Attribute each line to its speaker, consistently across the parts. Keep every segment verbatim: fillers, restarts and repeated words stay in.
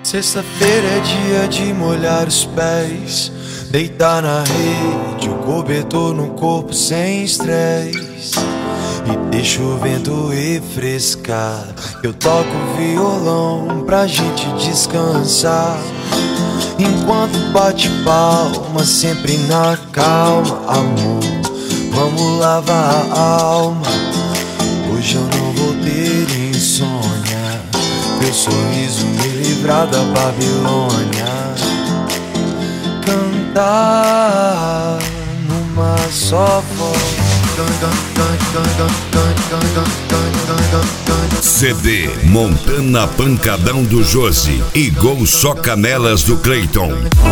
Speaker 1: Sexta-feira é dia de molhar os pés, deitar na rede, o cobertor no corpo sem estresse, e deixa o vento refrescar. Eu toco violão pra gente descansar, enquanto bate palma, sempre na calma. Amor, vamos lavar a alma. Hoje eu não vou ter insônia, teu sorriso me livrar da Babilônia. Cantar numa só voz.
Speaker 2: C D Montana Pancadão do Josi e Gol Só Canelas do Cleiton.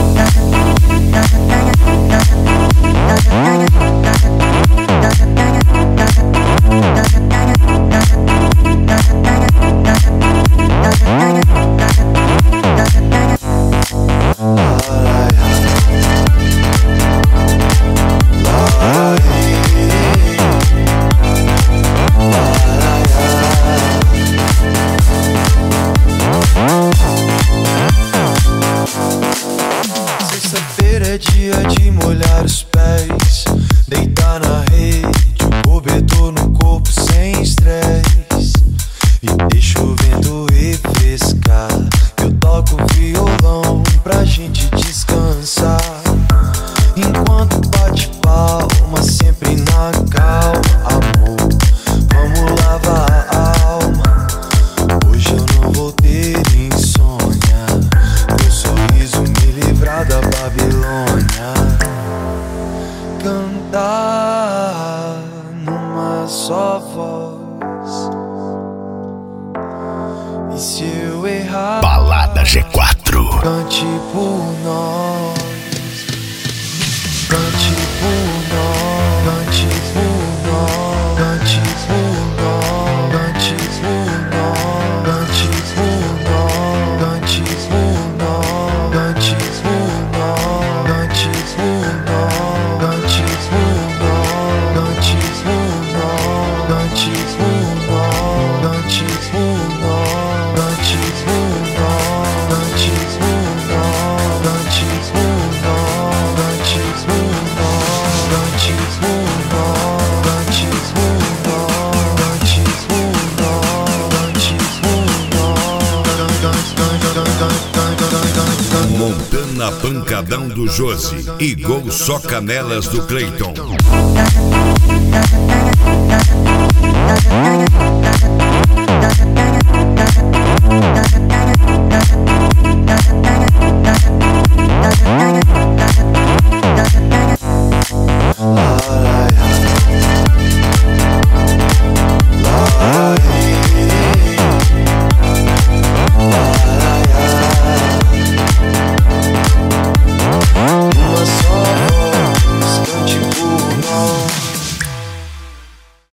Speaker 1: Sexta-feira é dia de molhar os pés, deitar na rede, o cobertor no corpo sem estresse, e deixa o vento refrescar. Eu toco violão pra gente descansar, enquanto bate palma, sempre na calma. Amor, vamos lavar a alma. Hoje eu não vou ter insônia, teu sorriso me livrar da Babilônia. Cantar numa só voz, e se eu errar,
Speaker 2: Balada G quatro.
Speaker 1: cante por nós, cante por nós, cante por nós, cante por nós, cante por nós, cante por nós, cante por nós, cante por nós, cante por nós, cante por nós, cante por nós, cante por nós, cante por nós, cante por nós, cante por nós, cante por nós, cante por nós, cante por nós, cante por nós, cante por nós.
Speaker 2: Montana Pancadão do Josi e Gol Só Canelas do Cleiton.
Speaker 3: We'll be right back.